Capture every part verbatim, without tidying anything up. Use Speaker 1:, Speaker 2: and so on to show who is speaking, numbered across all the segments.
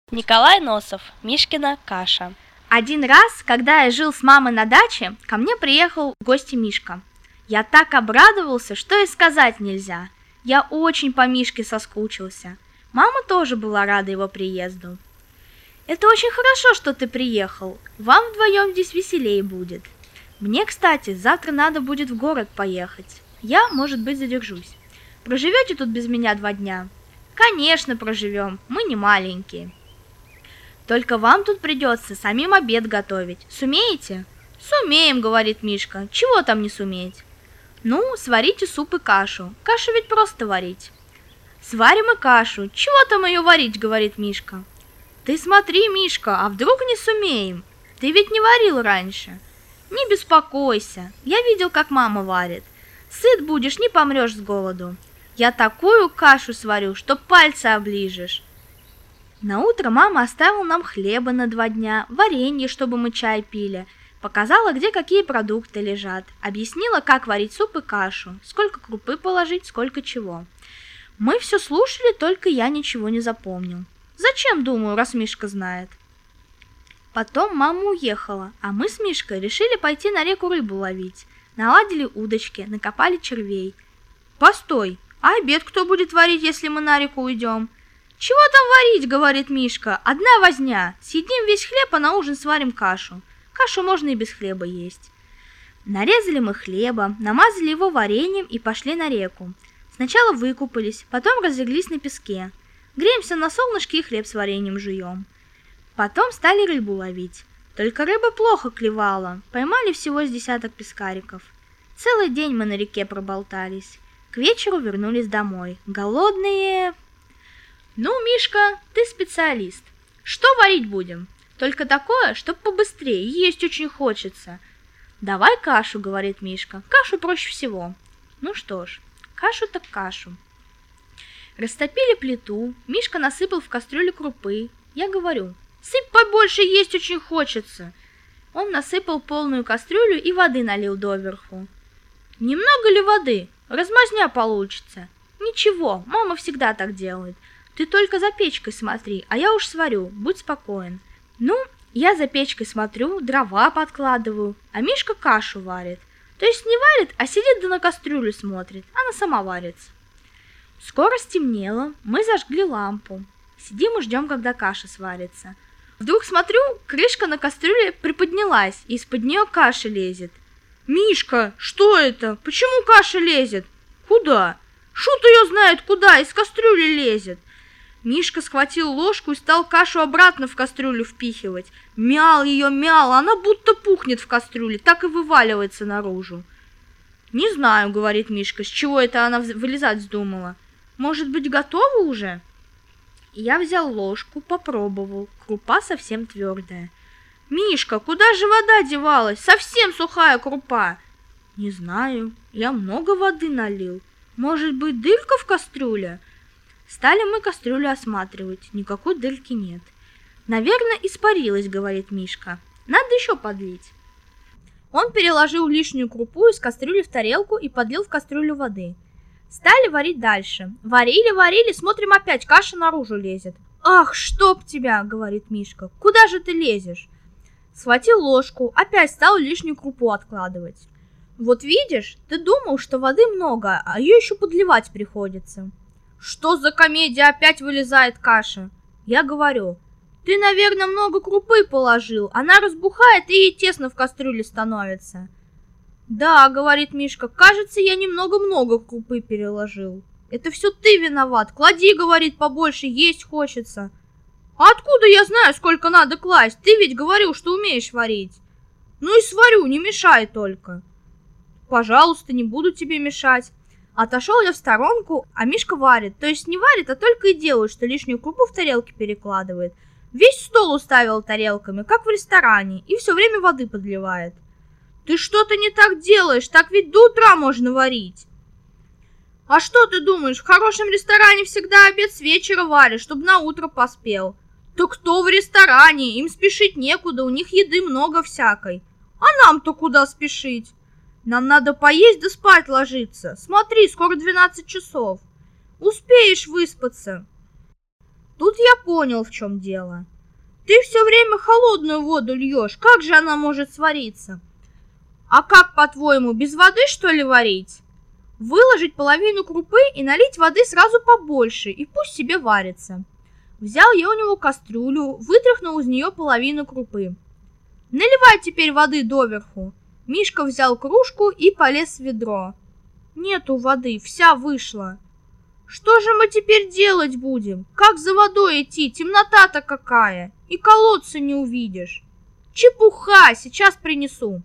Speaker 1: Николай Носов, Мишкина каша.
Speaker 2: Один раз, когда я жил с мамой на даче, ко мне приехал в гости Мишка. Я так обрадовался, что и сказать нельзя. Я очень по Мишке соскучился. Мама тоже была рада его приезду. «Это очень хорошо, что ты приехал. Вам вдвоем здесь веселее будет. Мне, кстати, завтра надо будет в город поехать. Я, может быть, задержусь. Проживете тут без меня два дня?» «Конечно, проживем. Мы не маленькие. Только вам тут придется самим обед готовить. Сумеете?» «Сумеем», — говорит Мишка. «Чего там не суметь?» «Ну, сварите суп и кашу. Кашу ведь просто варить». «Сварим и кашу. Чего там ее варить?» — говорит Мишка. «Ты смотри, Мишка, а вдруг не сумеем? Ты ведь не варил раньше». «Не беспокойся. Я видел, как мама варит. Сыт будешь, не помрешь с голоду. Я такую кашу сварю, что пальцы оближешь». Наутро мама оставила нам хлеба на два дня, варенье, чтобы мы чай пили, показала, где какие продукты лежат, объяснила, как варить суп и кашу, сколько крупы положить, сколько чего. Мы все слушали, только я ничего не запомнил. Зачем, думаю, раз Мишка знает? Потом мама уехала, а мы с Мишкой решили пойти на реку рыбу ловить. Наладили удочки, накопали червей. «Постой, а обед кто будет варить, если мы на реку уйдем?» «Чего там варить?» — говорит Мишка. «Одна возня. Съедим весь хлеб, а на ужин сварим кашу. Кашу можно и без хлеба есть». Нарезали мы хлеба, намазали его вареньем и пошли на реку. Сначала выкупались, потом разлеглись на песке. Греемся на солнышке и хлеб с вареньем жуем. Потом стали рыбу ловить. Только рыба плохо клевала. Поймали всего с десяток пескариков. Целый день мы на реке проболтались. К вечеру вернулись домой. Голодные... «Ну, Мишка, ты специалист. Что варить будем? Только такое, чтоб побыстрее, есть очень хочется». «Давай кашу», — говорит Мишка. «Кашу проще всего». Ну что ж, кашу так кашу. Растопили плиту, Мишка насыпал в кастрюлю крупы. Я говорю: «Сыпь побольше, есть очень хочется». Он насыпал полную кастрюлю и воды налил доверху. «Немного ли воды? Размазня получится». «Ничего, мама всегда так делает. Ты только за печкой смотри, а я уж сварю, будь спокоен». Ну, я за печкой смотрю, дрова подкладываю, а Мишка кашу варит. То есть не варит, а сидит да на кастрюлю смотрит, она сама варится. Скоро стемнело, мы зажгли лампу. Сидим и ждем, когда каша сварится. Вдруг смотрю, крышка на кастрюле приподнялась, и из-под нее каша лезет. «Мишка, что это? Почему каша лезет?» «Куда?» «Шут ее знает куда, из кастрюли лезет». Мишка схватил ложку и стал кашу обратно в кастрюлю впихивать. Мял ее, мял, она будто пухнет в кастрюле, так и вываливается наружу. «Не знаю», — говорит Мишка, — «с чего это она вылезать вздумала? Может быть, готова уже?» Я взял ложку, попробовал, крупа совсем твердая. «Мишка, куда же вода девалась? Совсем сухая крупа». «Не знаю, я много воды налил. Может быть, дырка в кастрюле?» Стали мы кастрюлю осматривать, никакой дырки нет. «Наверное, испарилась», — говорит Мишка. «Надо еще подлить». Он переложил лишнюю крупу из кастрюли в тарелку и подлил в кастрюлю воды. Стали варить дальше. Варили, варили, смотрим, опять каша наружу лезет. «Ах, чтоб тебя!» — говорит Мишка. «Куда же ты лезешь?» Схватил ложку, опять стал лишнюю крупу откладывать. «Вот видишь, ты думал, что воды много, а ее еще подливать приходится». «Что за комедия, опять вылезает каша?» Я говорю: «Ты, наверное, много крупы положил, она разбухает и ей тесно в кастрюле становится». «Да, — говорит Мишка, — кажется, я немного-много крупы переложил». «Это все ты виноват, клади, — говорит, — побольше, есть хочется». «А откуда я знаю, сколько надо класть? Ты ведь говорил, что умеешь варить». «Ну и сварю, не мешай только». «Пожалуйста, не буду тебе мешать». Отошел я в сторонку, а Мишка варит, то есть не варит, а только и делает, что лишнюю крупу в тарелке перекладывает. Весь стол уставил тарелками, как в ресторане, и все время воды подливает. «Ты что-то не так делаешь, так ведь до утра можно варить». «А что ты думаешь, в хорошем ресторане всегда обед с вечера варят, чтобы на утро поспел». «Так кто в ресторане, им спешить некуда, у них еды много всякой». «А нам-то куда спешить? Нам надо поесть да спать ложиться. Смотри, скоро двенадцать часов. Успеешь выспаться». Тут я понял, в чем дело. Ты все время холодную воду льешь, как же она может свариться? А как, по-твоему, без воды, что ли, варить? Выложить половину крупы и налить воды сразу побольше, и пусть себе варится. Взял я у него кастрюлю, вытряхнул из нее половину крупы. Наливай теперь воды доверху. Мишка взял кружку и полез в ведро. Нету воды, вся вышла. Что же мы теперь делать будем? Как за водой идти? Темнота-то какая! И колодца не увидишь. Чепуха, сейчас принесу.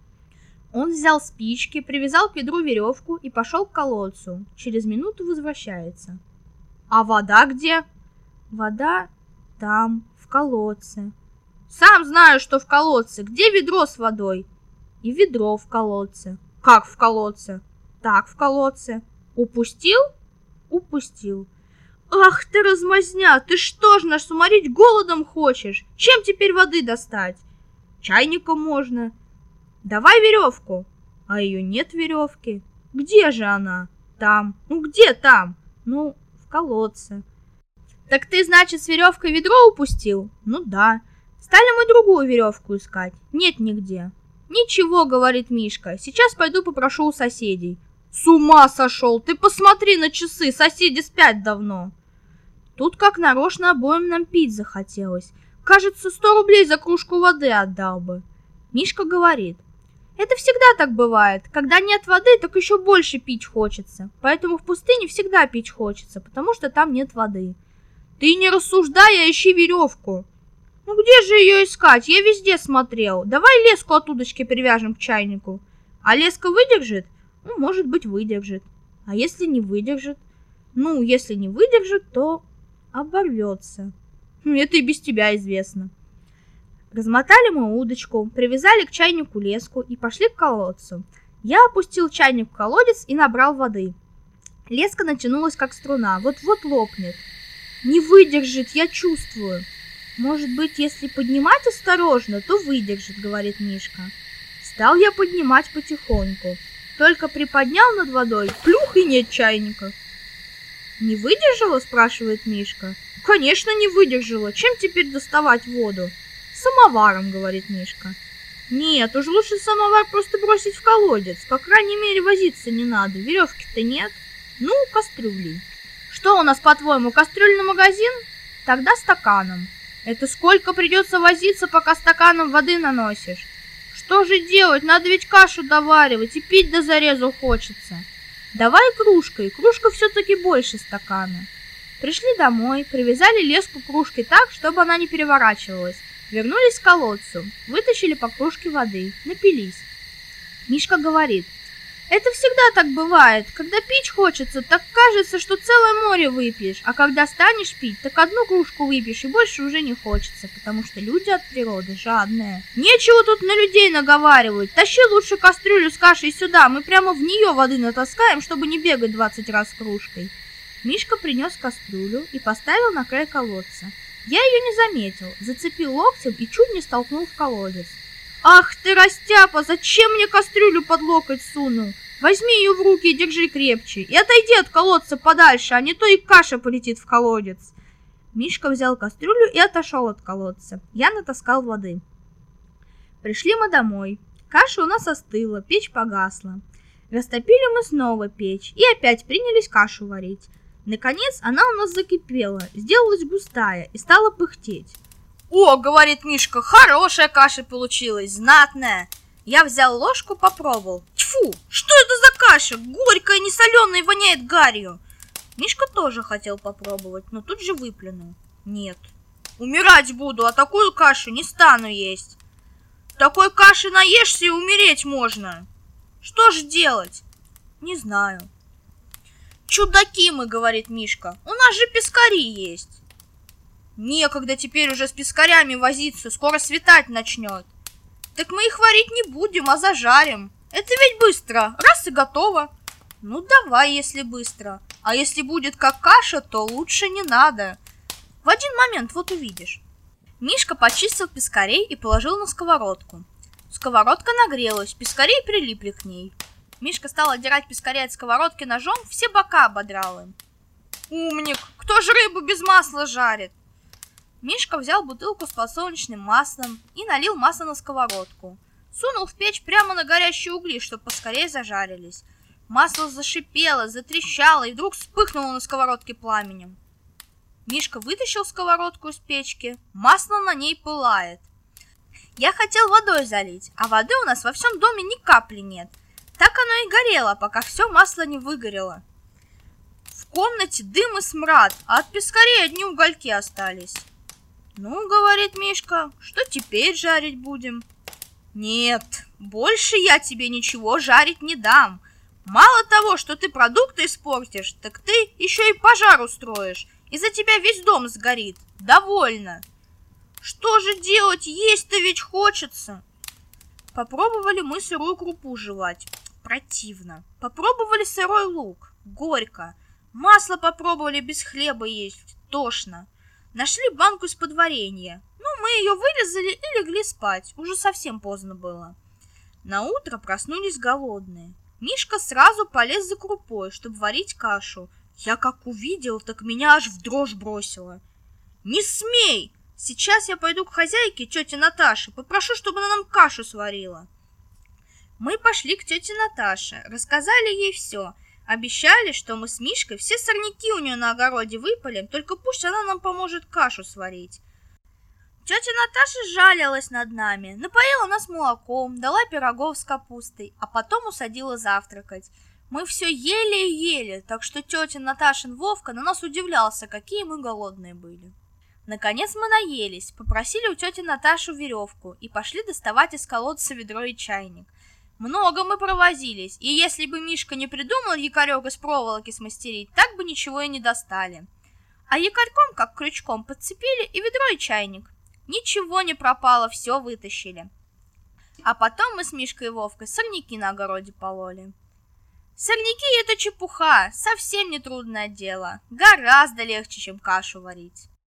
Speaker 2: Он взял спички, привязал к ведру веревку и пошел к колодцу. Через минуту возвращается. А вода где? Вода там, в колодце. Сам знаю, что в колодце. Где ведро с водой? И ведро в колодце. Как в колодце? Так, в колодце. Упустил? Упустил. Ах ты размазня, ты что ж нас уморить голодом хочешь? Чем теперь воды достать? Чайником можно. Давай веревку. А ее нет веревки. Где же она? Там. Ну где там? Ну, в колодце. Так ты, значит, с веревкой ведро упустил? Ну да. Стали мы другую веревку искать. Нет нигде. Ничего, говорит Мишка, сейчас пойду попрошу у соседей. С ума сошел, ты посмотри на часы, соседи спят давно. Тут как нарочно обоим нам пить захотелось. Кажется, сто рублей за кружку воды отдал бы. Мишка говорит: это всегда так бывает. Когда нет воды, так еще больше пить хочется. Поэтому в пустыне всегда пить хочется, потому что там нет воды. Ты не рассуждай, а ищи веревку. Ну где же ее искать? Я везде смотрел. Давай леску от удочки привяжем к чайнику. А леска выдержит? Ну, может быть, выдержит. А если не выдержит? Ну, если не выдержит, то оборвется. Это и без тебя известно. Размотали мы удочку, привязали к чайнику леску и пошли к колодцу. Я опустил чайник в колодец и набрал воды. Леска натянулась, как струна, вот-вот лопнет. Не выдержит, я чувствую. Может быть, если поднимать осторожно, то выдержит, говорит Мишка. Стал я поднимать потихоньку. Только приподнял над водой, плюх, и нет чайника. Не выдержала, спрашивает Мишка. Конечно, не выдержала. Чем теперь доставать воду? Самоваром, говорит Мишка. Нет, уж лучше самовар просто бросить в колодец. По крайней мере, возиться не надо. Веревки-то нет. Ну, кастрюлей. Что у нас, по-твоему, кастрюльный магазин? Тогда стаканом. Это сколько придется возиться, пока стаканом воды наносишь? Что же делать? Надо ведь кашу доваривать, и пить до зарезу хочется. Давай кружкой, кружка все-таки больше стакана. Пришли домой, привязали леску к кружке так, чтобы она не переворачивалась. Вернулись к колодцу, вытащили по кружке воды, напились. Мишка говорит: это всегда так бывает. Когда пить хочется, так кажется, что целое море выпьешь, а когда станешь пить, так одну кружку выпьешь и больше уже не хочется, потому что люди от природы жадные. Нечего тут на людей наговаривать. Тащи лучше кастрюлю с кашей сюда, мы прямо в нее воды натаскаем, чтобы не бегать двадцать раз с кружкой. Мишка принес кастрюлю и поставил на край колодца. Я ее не заметил, зацепил локтем и чуть не столкнул в колодец. Ах ты, растяпа, зачем мне кастрюлю под локоть сунул? Возьми ее в руки и держи крепче, и отойди от колодца подальше, а не то и каша полетит в колодец. Мишка взял кастрюлю и отошел от колодца. Я натаскал воды. Пришли мы домой. Каша у нас остыла, печь погасла. Растопили мы снова печь и опять принялись кашу варить. Наконец она у нас закипела, сделалась густая и стала пыхтеть. «О, — говорит Мишка, — хорошая каша получилась, знатная!» Я взял ложку, попробовал. Тьфу, что это за каша? Горькая, несоленая и воняет гарью. Мишка тоже хотел попробовать, но тут же выплюнул. Нет, умирать буду, а такую кашу не стану есть. Такой каши наешься и умереть можно. Что ж делать? Не знаю. Чудаки мы, говорит Мишка, у нас же пескари есть. Некогда теперь уже с пескарями возиться, скоро светать начнет. Так мы их варить не будем, а зажарим. Это ведь быстро, раз и готово. Ну давай, если быстро. А если будет как каша, то лучше не надо. В один момент, вот увидишь. Мишка почистил пескарей и положил на сковородку. Сковородка нагрелась, пескари прилипли к ней. Мишка стал отдирать пескарей от сковородки ножом, все бока ободрал им. Умник! Кто же рыбу без масла жарит? Мишка взял бутылку с подсолнечным маслом и налил масло на сковородку. Сунул в печь прямо на горящие угли, чтобы поскорее зажарились. Масло зашипело, затрещало и вдруг вспыхнуло на сковородке пламенем. Мишка вытащил сковородку из печки, масло на ней пылает. Я хотел водой залить, а воды у нас во всем доме ни капли нет. Так оно и горело, пока все масло не выгорело. В комнате дым и смрад, а от пескарей одни угольки остались. «Ну, — говорит Мишка, — что теперь жарить будем?» «Нет, больше я тебе ничего жарить не дам. Мало того, что ты продукты испортишь, так ты еще и пожар устроишь. Из-за тебя весь дом сгорит. Довольно. Что же делать? Есть-то ведь хочется». Попробовали мы сырую крупу жевать. Противно. Попробовали сырой лук. Горько. Масло попробовали без хлеба есть. Тошно. Нашли банку из-под варенья. Ну, мы ее вырезали и легли спать. Уже совсем поздно было. Наутро проснулись голодные. Мишка сразу полез за крупой, чтобы варить кашу. Я как увидел, так меня аж в дрожь бросило. «Не смей! Сейчас я пойду к хозяйке, тете Наташе, попрошу, чтобы она нам кашу сварила». Мы пошли к тете Наташе, рассказали ей все. Обещали, что мы с Мишкой все сорняки у нее на огороде выпалим, только пусть она нам поможет кашу сварить. Тетя Наташа жалилась над нами, напоила нас молоком, дала пирогов с капустой, а потом усадила завтракать. Мы все ели и ели, так что тетя Наташин Вовка на нас удивлялся, какие мы голодные были. Наконец мы наелись, попросили у тети Наташи веревку и пошли доставать из колодца ведро и чайник. Много мы провозились, и если бы Мишка не придумал якорек из проволоки смастерить, так бы ничего и не достали. А якорьком, как крючком, подцепили и ведро, и чайник. Ничего не пропало, все вытащили. А потом мы с Мишкой и Вовкой сорняки на огороде пололи. Сорняки — это чепуха, совсем не трудное дело, гораздо легче, чем кашу варить.